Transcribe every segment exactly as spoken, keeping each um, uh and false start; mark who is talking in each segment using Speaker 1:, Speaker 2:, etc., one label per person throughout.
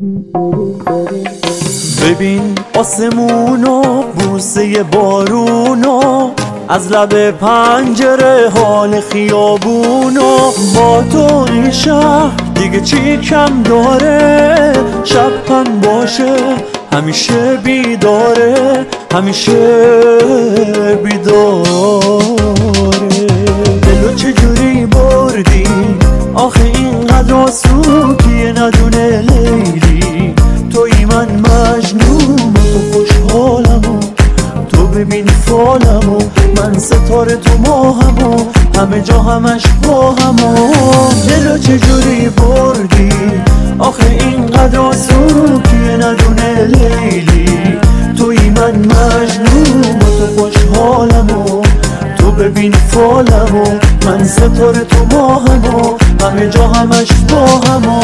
Speaker 1: ببین آسمونو، بوسه بارونو، از لب پنجره حال خیابونو. با تو این شهر دیگه چی کم داره؟ شب هم باشه همیشه بیداره، همیشه بیداره. دلو چجوری بردی آخه اینقدر آسوکیه ندونه لیلی؟ توی من مجنون و تو خوشحالمو، تو ببین فالمو، من ستاره تو ماهمو، همه جا همش با همو. دلو چجوری بردی آخه اینقدر آسوکیه ندونه لیلی؟ توی من مجنون و تو خوشحالمو، تو ببین فالمو، من ستاره تو ماهمو، همه جا همش با همو.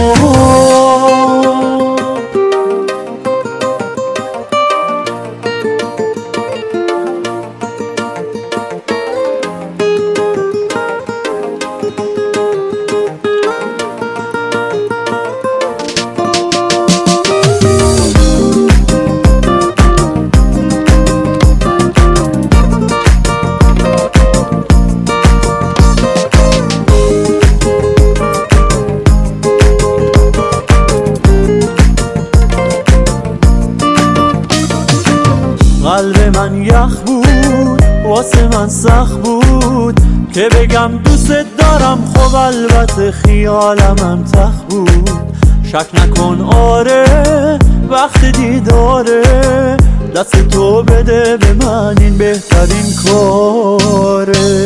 Speaker 1: قلب من یخ بود، واسه من سخت بود که بگم دوست دارم، خب البته خیالم هم تخت بود. شک نکن آره وقت دیداره، دست تو بده به من این بهترین کاره.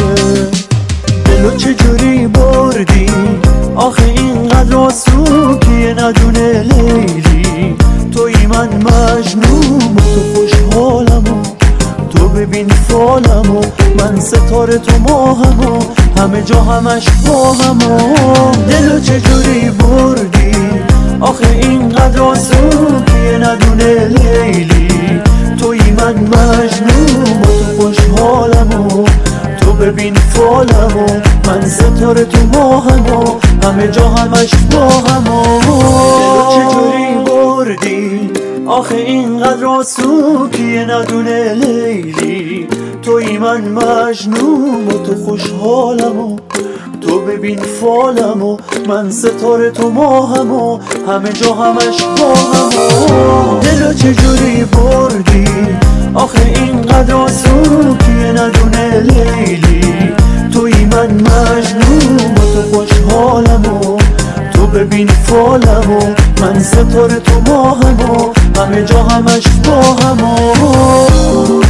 Speaker 1: دلو چجوری بردی آخه اینقدر آسوکیه ندونه لیلی؟ توی من مجنون و تو خوشحالمو، تو ببین فالمو، من ستاره تو ماهمو، همه جا همش با همو. دلو چجوری بردی آخه اینقدر آسوکیه ندونه لیلی؟ توی من مجنون و تو خوشحالمو، تو ببین فالمو، من ستاره تو ماهمو، همه جا همش با همو. دلو چجوری بردی آخه اینقدر آسوکیه ندونه لیلی؟ توی من مجنون و تو خوشحالمو، تو ببین فالمو، من ستاره تو ماهمو، همه جا همش با همو. دلو چجوری بردی آخه اینقدر آسوکیه ندونه لیلی؟ توی من مجنون و تو خوشحالمو، تو ببین فالمو، من ستاره تو ماهمو، همه جا همش با همو.